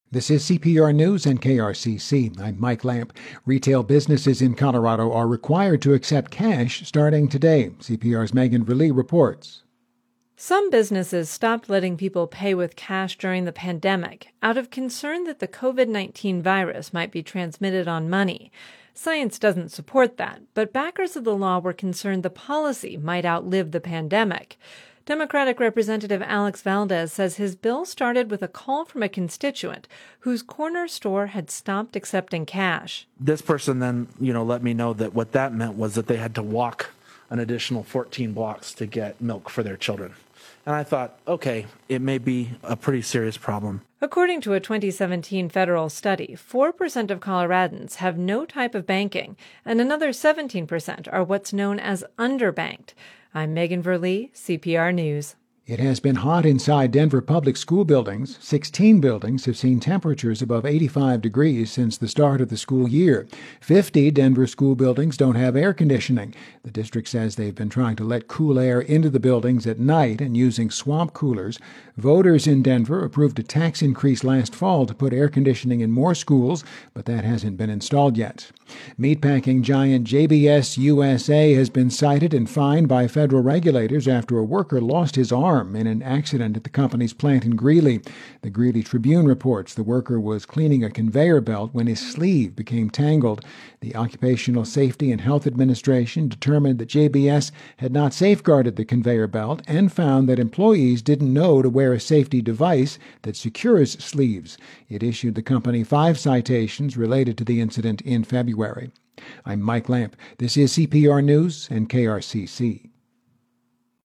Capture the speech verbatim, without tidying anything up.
This is C P R News and K R C C. I'm Mike Lamp. Retail businesses in Colorado are required to accept cash starting today. C P R's Megan Verlee reports. Some businesses stopped letting people pay with cash during the pandemic out of concern that the covid nineteen virus might be transmitted on money. Science doesn't support that, but backers of the law were concerned the policy might outlive the pandemic. Democratic Representative Alex Valdez says his bill started with a call from a constituent whose corner store had stopped accepting cash. This person then, you know, let me know that what that meant was that they had to walk an additional fourteen blocks to get milk for their children. And I thought, okay, it may be a pretty serious problem. According to a twenty seventeen federal study, four percent of Coloradans have no type of banking, and another seventeen percent are what's known as underbanked. I'm Megan Verlee, C P R News. It has been hot inside Denver public school buildings. sixteen buildings have seen temperatures above eighty-five degrees since the start of the school year. fifty Denver school buildings don't have air conditioning. The district says they've been trying to let cool air into the buildings at night and using swamp coolers. Voters in Denver approved a tax increase last fall to put air conditioning in more schools, but that hasn't been installed yet. Meatpacking giant J B S U S A has been cited and fined by federal regulators after a worker lost his arm in an accident at the company's plant in Greeley. The Greeley Tribune reports the worker was cleaning a conveyor belt when his sleeve became tangled. The Occupational Safety and Health Administration determined that J B S had not safeguarded the conveyor belt and found that employees didn't know to wear a safety device that secures sleeves. It issued the company five citations related to the incident in February. I'm Mike Lamp. This is C P R News and K R C C.